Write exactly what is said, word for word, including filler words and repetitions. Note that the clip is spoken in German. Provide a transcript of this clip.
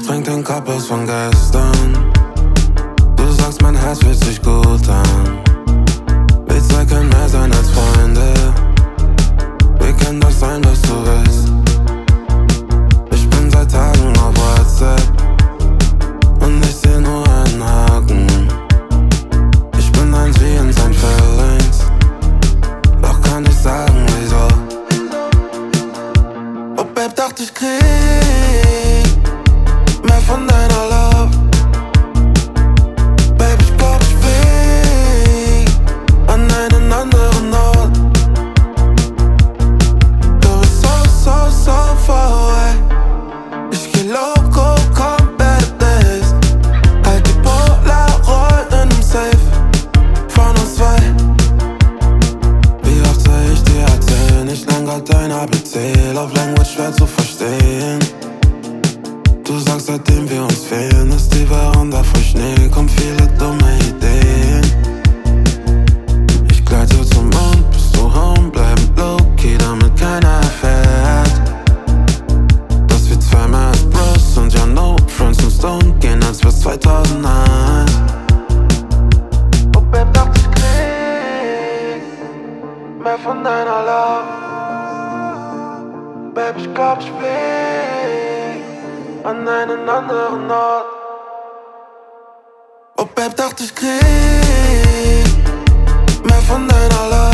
trink den Kappers von gestern. Du sagst, mein Herz fühlt sich gut an. Wir zwei können mehr sein als Freunde. Wir können das sein, was du willst. Ich bin seit Tagen auf WhatsApp und ich seh nur einen Haken. Ich bin ein G in seinen Feelings, doch kann ich sagen, wieso. Oh Babe, dachte ich krieg mehr von deiner Love. Babe, ich glaub, ich flieg an einen anderen Ort. Du bist so, so, so far away. Ich geh loco, komplett dazed. Halt die Polaroid in nem Safe von uns zwei. Wie oft soll ich dir erzählen? Ich lern grad dein A B C, Love Language schwer zu verstehen. Du sagst, seitdem wir uns fehlen, ist die Veranda voll Schnee, kommen viele dumme Ideen. Ich gleit so zum Mond, bist du home, bleiben low-key, damit keiner erfährt, dass wir zwei mehr als Bros und ja no friends und Stone gehen, als wär's zweitausendeins. Oh Babe, dachte ich krieg mehr von deiner Love. Babe, ich glaub, ich flieg an einen anderen Ort. Oh Babe, dachte ich krieg mehr von deiner Love.